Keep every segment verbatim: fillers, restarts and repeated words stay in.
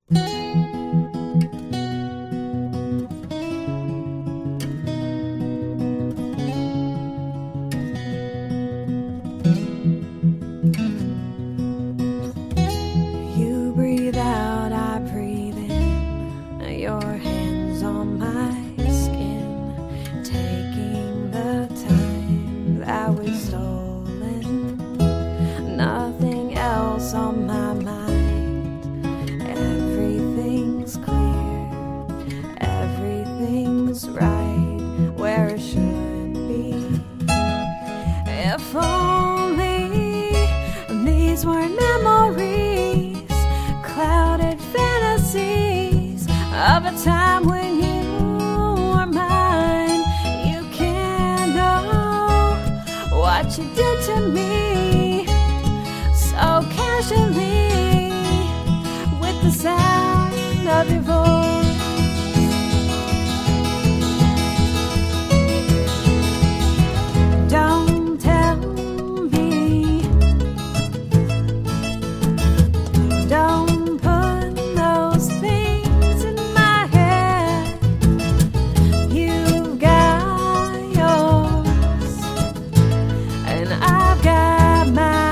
You breathe out, I breathe in. Your hands on my skin, taking the time that we've stolen. Nothing else on my mind. Everything's clear, everything's right where it should be. If only these weren't memories, clouded fantasies of a time when you were mine. You can't know what you did to me so casually, with the sound of your voice. Don't tell me, don't put those things in my head. You've got yours, and I've got mine.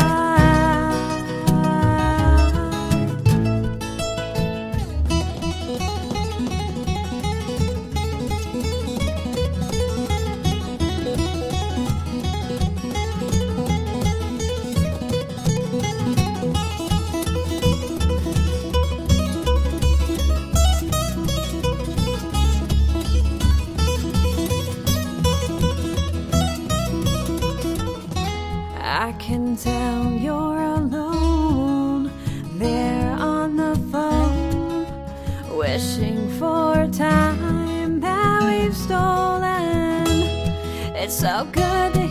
I can tell you're alone there on the phone, wishing for time that we've stolen. It's so good